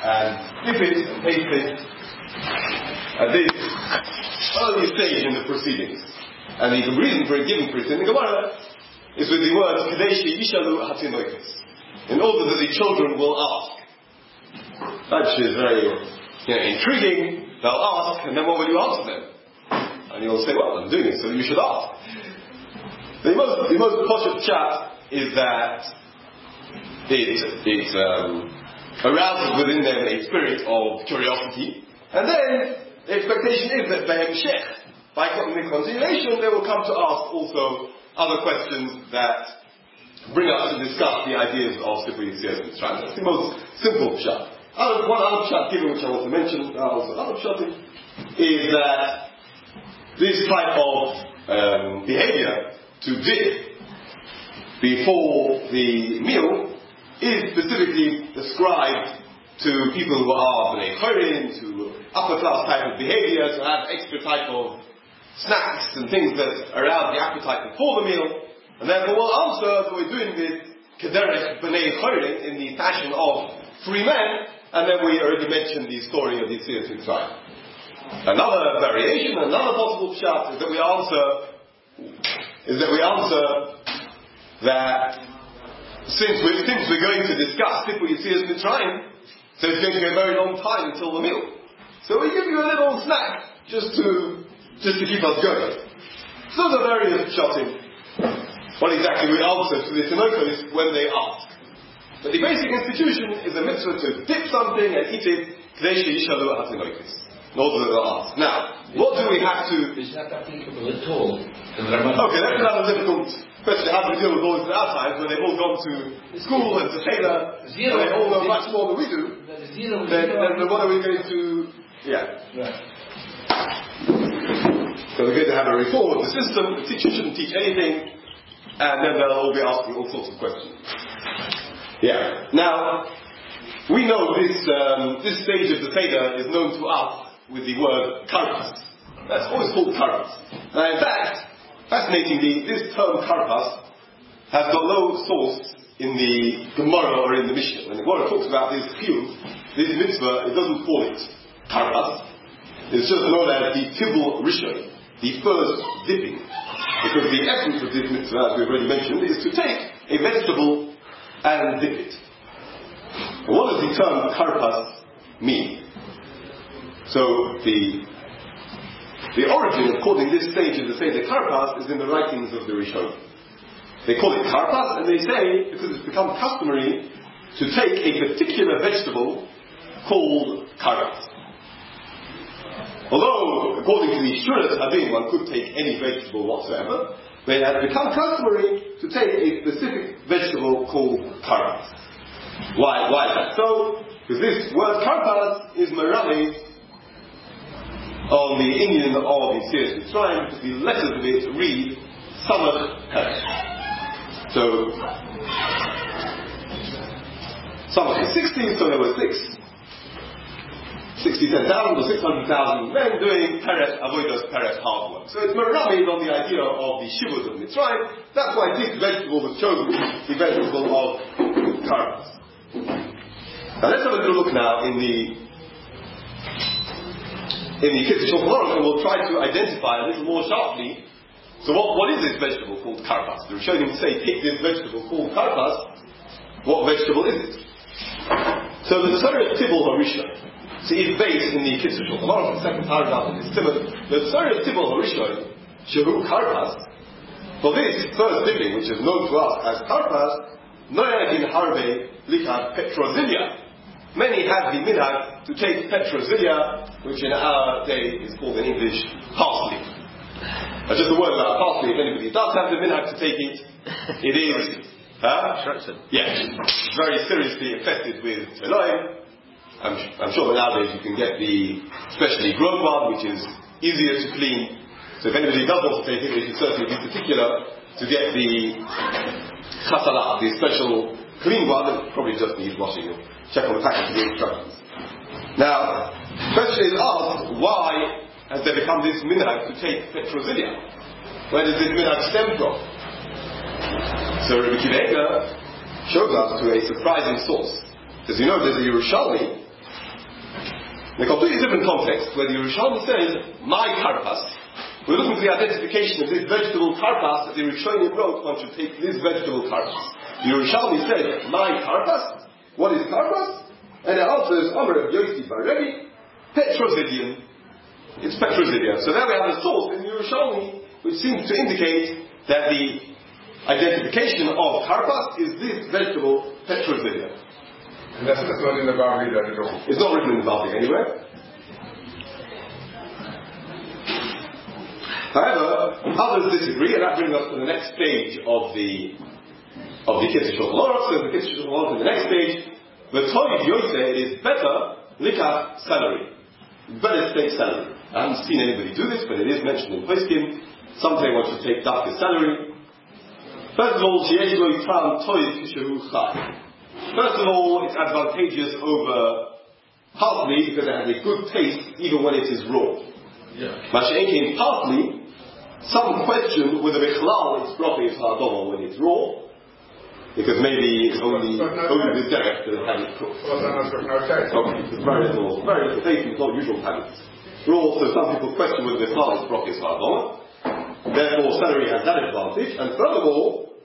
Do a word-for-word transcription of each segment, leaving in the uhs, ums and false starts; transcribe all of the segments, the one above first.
and flip it and paste it at this early stage in the proceedings. And the reason for giving for it in the Gemara is with the words Kadesh Yishalu Hatinoikis, in order that the children will ask. Which is very you know, intriguing. They'll ask, and then what will you answer them? And you'll say, well, I'm doing it, so you should ask. The most, the most positive chat is that it, it um, arouses within them a spirit of curiosity, and then the expectation is that Behemshech, by the continuation, they will come to ask also other questions that bring us to discuss the ideas of Sifrei Yetzias Mitzrayim. That's the most simple pshat. Other, one other pshat given which I want to mention, uh, also another pshat, is that this type of um, behavior to dip before the meal is specifically ascribed to people who are Bnei Chorin, to upper class type of behavior, to have extra type of snacks and things that arouse the appetite before the meal, and therefore we'll answer that we're doing this Kederech Bnei Chorin in the fashion of three men. And then we already mentioned the story of the Yetzias Mitzrayim. Another variation, another possible pshat is that we answer, is that we answer that since we're, since we're going to discuss Sifrei Yetzias Mitzrayim, so it's going to be a very long time until the meal. So we give you a little snack just to just to keep us going. So the various pshatim, what exactly we answer to the Tinochos when they ask. But the basic institution is a mitzvah to dip something and eat it, Kadesh Yishalu Hatinoikis, in order that they'll ask. Now, what do we have to... It's not applicable at all. Okay, that's another difficult question. How do we deal with boys at our times when they've all gone to school and to Seder, and they all know much more than we do? Then, then what are we going to... Yeah. So we're going to have a reform of the system. The teacher shouldn't teach anything, and then they'll all be asking all sorts of questions. Yeah. Now, we know this um, this stage of the Seder is known to us with the word karpas. That's always called karpas. Now, in fact, fascinatingly, this term karpas has got no source in the Gemara or in the Mishnah. When the Gemara talks about this field, this mitzvah, it doesn't call it karpas. It's just known as the tibul rishon, the first dipping. Because the essence of this mitzvah, as we've already mentioned, is to take a vegetable and dip it. And what does the term karpas mean? So the the origin of calling this stage of the Seder karpas is in the writings of the Rishonim. They call it karpas, and they say because it's become customary to take a particular vegetable called karpas. Although, according to the Shurat Hadin, one could take any vegetable whatsoever, but it has become customary to take a specific vegetable called karpas. Why, why is that so? Because this word karpas is merami on the Indian of the Yetzias Mitzrayim, because the letters of it read Samach Peresh. So, Samach is sixty, so there were six. sixty-seven thousand or six hundred thousand men doing Peres Avodas, Peres hard work. So it's merami on the idea of the Shivud of Mitzrayim. That's why this vegetable was chosen, the vegetable of karpas. Now let's have a little look now in the in the Kitzur Shulchan Aruch, and we'll try to identify a little more sharply. So what, what is this vegetable called karpas? The Rishonim say, pick this vegetable called karpas. What vegetable is it? So the Tzoret Tibul Harishon, so it's based in the Kitzur Shulchan Aruch, the second paragraph in this Tibul. The Tzoret Tibul Harishon, Shehu karpas, for this first dipping, which is known to us as karpas, noyag in harbe likad petrozilia. Many have the minhag to take petrozilia, which in our day is called in English parsley. Uh, just a word about parsley, if anybody does have the minhag to take it, it is huh? Yes, very seriously infested with Elohim. I'm, I'm sure that nowadays you can get the specially grown one, which is easier to clean. So if anybody does want to take it, they should certainly be particular to get the chasala, the special clean one, that probably just needs washing. You'll check on the package for the instructions. Now, the question is asked, why has there become this minhag to take petrozilia? Where does this minhag stem from? So Rabbi Akiva Eiger shows us to a surprising source. As you know, there's a Yerushalmi In a completely different context, where the Yerushalmi says, my karpas, we're looking for the identification of this vegetable karpas that the Rishonim wrote, one should take this vegetable karpas. The Yerushalmi said, my karpas? What is karpas? And it answers, Amar of Yossi bar Rebbe, Petrozidium. It's Petrozidia. So there we have the source in the Yerushalmi, which seems to indicate that the identification of karpas is this vegetable, Petrozidia. And that's not in the Bavli at all. It's not written in the Bavli anywhere. However, others disagree, and that brings us to the next stage of the of the Kitzur Shulchan Aruch. So the Kitzur Shulchan Aruch, in the next stage, the Toiv Yoseh, it is better likach celery, better to take celery. I haven't seen anybody do this, but it is mentioned in Poskim. Some say one should take dafka celery. First of all, sheyesh lo yitam toiv kishehu chai. First of all, it's advantageous over parsley because it has a good taste even when it is raw. Masha'enkin parsley, some question whether Bichlal it's proper is ha'adoma when it's raw, because maybe it's only only the derech that has it cooked. Okay, it's very little, very little taste, it's not usual habits. Raw, so some people question whether Bichlal is proper is ha'adoma. Therefore, celery has that advantage, and furthermore,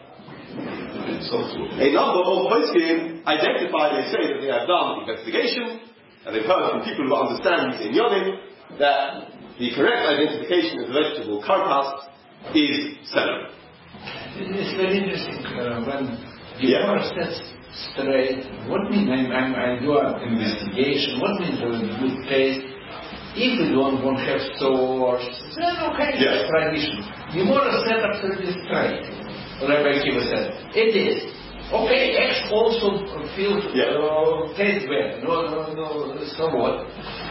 a number of poskim identify, they say that they have done investigation, and they've heard from people who understand these inyanim, that the correct identification of the vegetable karpas is celery. It's very interesting uh, when the yeah. Gemara says straight, what means I, I, I do an investigation, what means there is good taste? If we don't want to have source, then okay, yeah. it's tradition. The Gemara said absolutely straight. Rabbi Akiva said, it is. Okay, X also feels, yeah. uh, tastes bad. No, no, no, somewhat.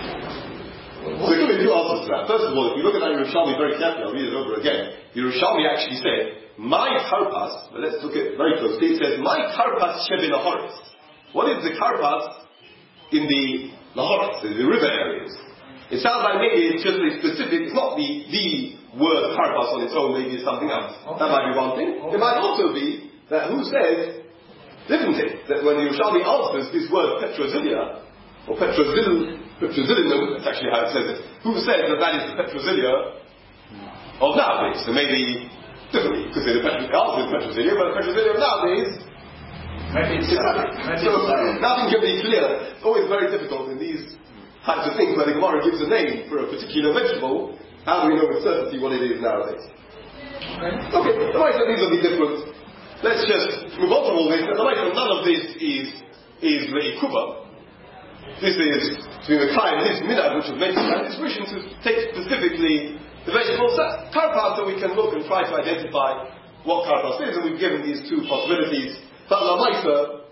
So there are two answers to that. First of all, if you look at that Yerushalmi very carefully, I'll read it over again. Yerushalmi actually said, my karpas, well, let's look at it very closely, it says, my karpas shebin lahoris. What is the karpas in the lahoris, in the river areas? It sounds like maybe it's just a specific, it's not the, the word karpas on its own, maybe it's something else. Okay. That might be one thing. Okay. It might also be that who says, different thing, that when Yerushalmi answers this word petrozilia, or petrozil, Petrozilinum, that's actually how it says it. Who says that that is the Petrozilia of nowadays? So maybe differently, because they're the Petrozilia, Petrozilia, but the Petrozilia of nowadays, maybe it's so nothing can be clear. It's always very difficult in these types of things where the Gemara gives a name for a particular vegetable. How do we know with certainty what it is nowadays? Okay, okay. The way that these will be different. Let's just move on from all this. And the way that none of this is is Le'ikuba. This is between the Kai and his minhag, which was mentioned, and his wishing to take specifically the vegetables. That's karpas, so we can look and try to identify what karpas is, and we've given these two possibilities. But lamaisa,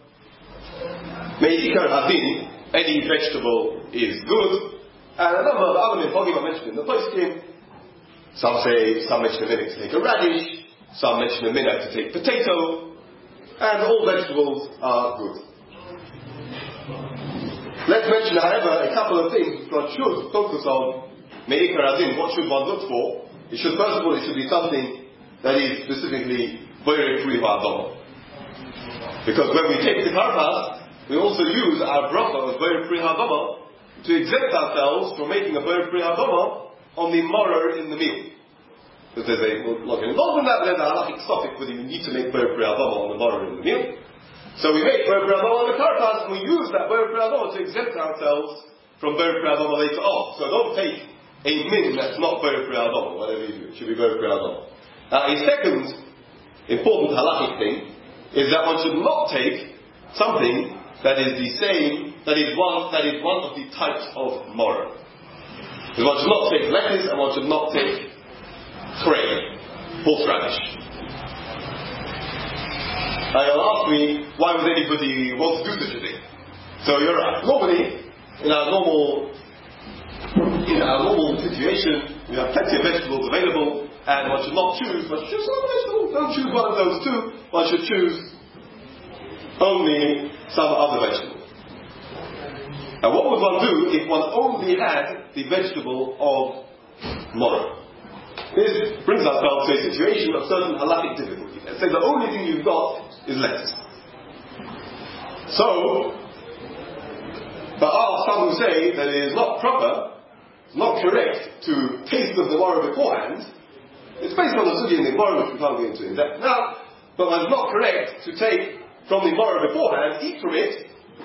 me'ikar adin, any vegetable is good, and a number of other minhagim are mentioned in the poskim. Some say, some mention a minhag to take a radish, some mention a minhag to take potato, and all vegetables are good. Let's mention, however, a couple of things which one should focus on. Me'ikar adin, what should one look for? It should, first of all, it should be something that is specifically boirei pri ha'adama. Because when we take the karpas, we also use our bracha of boirei pri ha'adama to exempt ourselves from making a boirei pri ha'adama on the morer in the meal. Because there's a, we'll not get involved in that, but there's a halachic suffix whether you need to make boirei pri ha'adama on the morer in the meal. So we make boirei pri ha'adama on the karpas, and we use that boirei pri ha'adama to exempt ourselves from boirei pri ha'adama later on. So don't take a min that's not boirei pri ha'adama, whatever you do. It should be boirei pri ha'adama. Now, a second important halachic thing is that one should not take something that is the same, that is one, that is one of the types of morer. Because one should not take lettuce, and one should not take chray, horseradish. Now you'll ask me, why would anybody want to do such a thing? So you're right. Normally, in our normal, in our normal situation, we have plenty of vegetables available, and one should not choose, one should choose some vegetables. Don't choose one of those two. One should choose only some other vegetable. Now what would one do if one only had the vegetable of morer? This brings ourselves to a situation of certain halachic difficulty. Let's say the only thing you've got is lettuce. So, there are some who say that it is not proper, not correct to taste of the maror beforehand. It's based on the sugya in the maror, which we can't go into in depth now, but it's not correct to take from the maror beforehand, eat from it,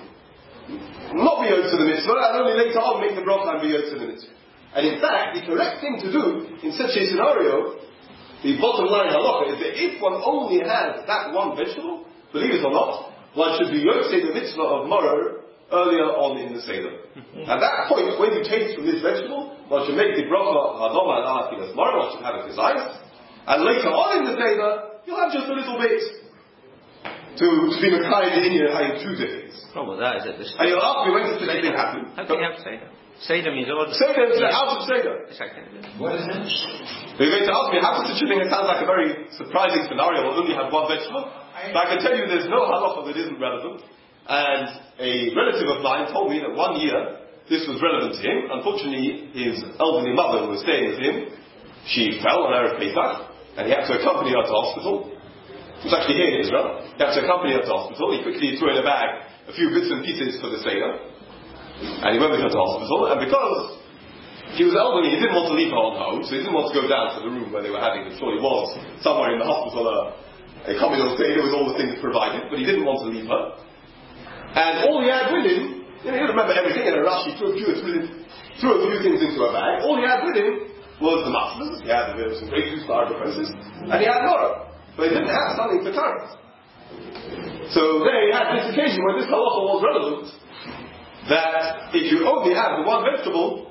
not be owed to the mitzvah, and only later on make the bracha and be owed to the mitzvah. And in fact, the correct thing to do in such a scenario, the bottom line halacha, is that if one only has that one vegetable, believe it or not, one should be owed to the mitzvah of maror earlier on in the Seder. At that point, when you taste from this vegetable, one should make the bracha hadoma and ahakilas maror, one should have it designed, and later on in the Seder, you'll have just a little bit to, to be Makai in your having two days. The problem with that is that this. And you'll ask me when does such a thing happen? How can you have Seder? Seder means all. Seder is out of Seder. Exactly. What is it? You're going to ask me, how does such a thing? It sounds like a very surprising scenario. We'll only have one vegetable. But I can tell you there's no halacha that isn't relevant. And a relative of mine told me that one year this was relevant to him. Unfortunately, his elderly mother who was staying with him, she fell on Erev Pesach, and he had to accompany her to hospital. It was actually here in Israel. He had to accompany her to hospital. He quickly threw in a bag a few bits and pieces for the Seder, and he went with her to hospital. And because she was elderly, he didn't want to leave her on her own, so he didn't want to go down to the room where they were having it. Surely was somewhere in the hospital a, a communal Seder with all the things provided, but he didn't want to leave her. And all he had with him, you know, he didn't remember everything in a rush. He threw a few, threw a few things into a bag. All he had with him was the matzahs. He had some grape juice for Arba Princess, and he had Nora. But he didn't have something for current. So there you had this occasion where this halacha was relevant, that if you only have the one vegetable,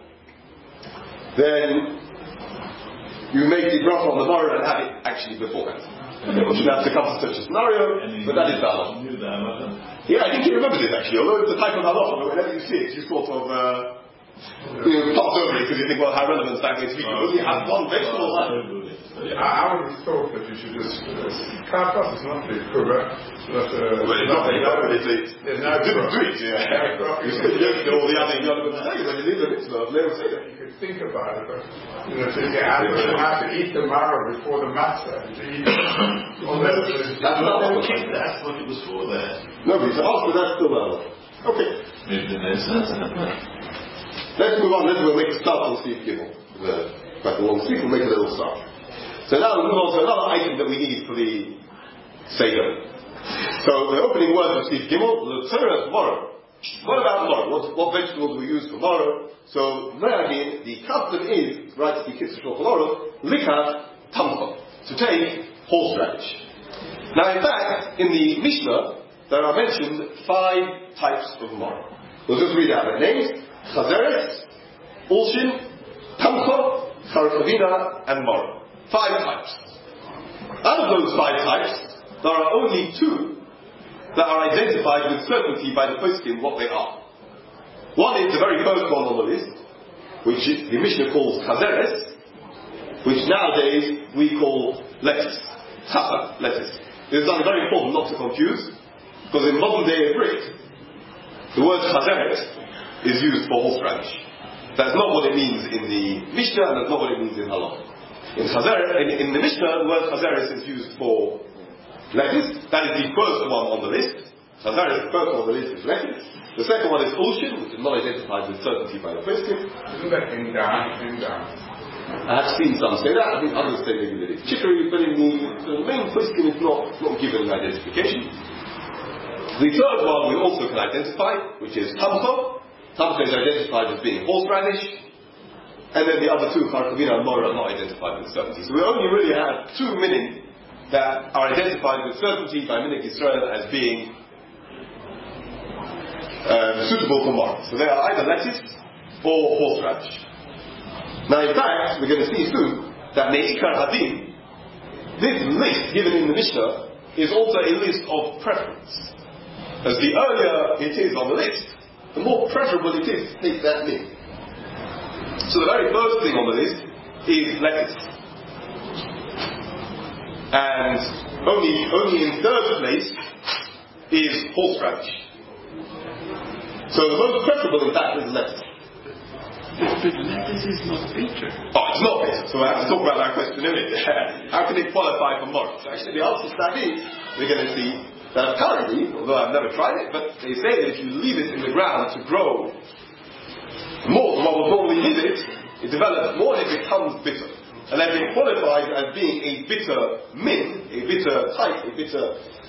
then you make the bracha on the maror and have it actually beforehand. Okay, we shouldn't have to come to such a scenario, but that is the halacha. Yeah, I think he remembers it actually, although it's the type of halacha, but whenever you see it, you sort of uh, you know, pass over it because you think, well, how relevant is that going to be? You only have one vegetable. Yeah, I, I would have thought that you should just uh, carpas is not the correct. Not, uh, well, it's not the correct. It's it's no, didn't do it. Yeah, you should do all the other elements together when you leave the mitzvah. You could think about it, but you know, so you have to, have to eat the maror before the matzah. To eat all that. That's not what That's what it was for there. No, but also that's still valid. Okay. Maybe the next sense. Let's move on. Let's we'll make a start on Steve Gimel. The quite a long speech. We'll make a little start. So now we'll move on to another item that we need for the Seder. So the opening words of Steve Gimel, L'Tzeret tomorrow. What about tomorrow? What, what vegetables do we use for tomorrow? So there again, the custom is, writes the Kitzur Shulchan Aruch, Lika Tamcha, to take horseradish. Now in fact, in the Mishnah, there are mentioned five types of maror. We'll just read out their names: Chazeres, Ulshin, Tamcha, Charchavina, and maror. Five types. Out of those five types, there are only two that are identified with certainty by the poskim what they are. One is the very first one on the list, which the Mishnah calls Chazeres, which nowadays we call lettuce, tata lettuce. It is very important not to confuse, because in modern day Hebrew, the word Chazeres is used for horseradish. That's not what it means in the Mishnah, and that's not what it means in Halakha. In, Chazer, in, in the Mishnah, the word Chazeres is used for lettuce. That is the first one on the list. Chazeres, the first one on the list is lettuce. The second one is Ulshin, which is not identified with certainty by the poskim. Isn't that in down, in down? I have seen some say that. I think others say maybe that it's chicory, but in the, the main poskim it's not, not given an identification. The third one we also can identify, which is Tamcha. Tamcha is identified as being horseradish. And then the other two, Charchavina and maror, are not identified with certainty. So we only really have two minim that are identified with certainty by Minik Yisrael as being um, suitable for maror. So they are either lettuce or horseradish. Now in fact, we're going to see soon that Me'ikar Hadin, this list given in the Mishnah, is also a list of preference. As the earlier it is on the list, the more preferable it is to take that minim. So the very first thing on the list is lettuce. And only, only in third place is horseradish. So the most preferable in fact is lettuce. But lettuce is not bitter. Oh, it's not bitter. So I have to talk about that question in a minute. How can it qualify for maror? So actually the answer to that is, we're going to see that apparently, although I've never tried it, but they say that if you leave it in the ground to grow it develops more and it becomes bitter. And then it qualifies as being a bitter min, a bitter type, a bitter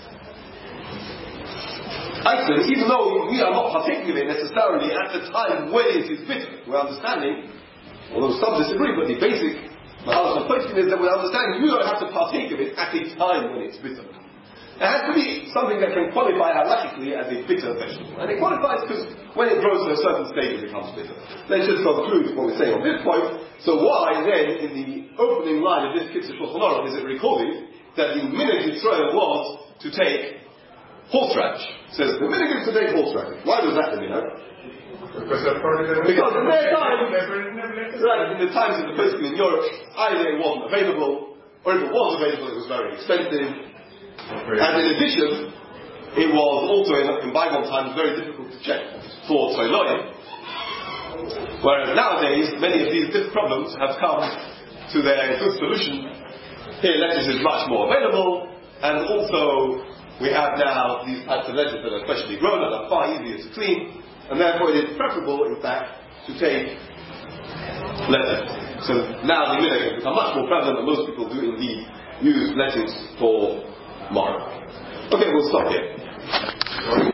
item, even though we are not partaking of it necessarily at the time when it is bitter. We're understanding, although some disagree, but the basic knowledge of posting is that we're understanding we don't have to partake of it at a time when it's bitter. It has to be something that can qualify halachically as a bitter vegetable. And it qualifies because when it grows to a certain stage it becomes bitter. Let's just conclude what we're saying on this point. So why then, in the opening line of this Kitzur Shulchan Aruch, is it recorded that the minhag Yisrael was to take horseradish? It says the minhag is to take horseradish. Why was that the minhag? Because they're probably the Because in their time, never, never let us right, in the times of the posting in Europe, either it wasn't available, or if it was available it was very expensive. And in addition, it was also in, in bygone times very difficult to check for Toloim. Whereas nowadays, many of these different problems have come to their good solution. Here, lettuce is much more available, and also we have now these types of lettuce that are specially grown and are far easier to clean, and therefore it is preferable, in fact, to take lettuce. So now the minhag has become much more prevalent, and most people do indeed use lettuce for marrow. Okay, we'll stop here.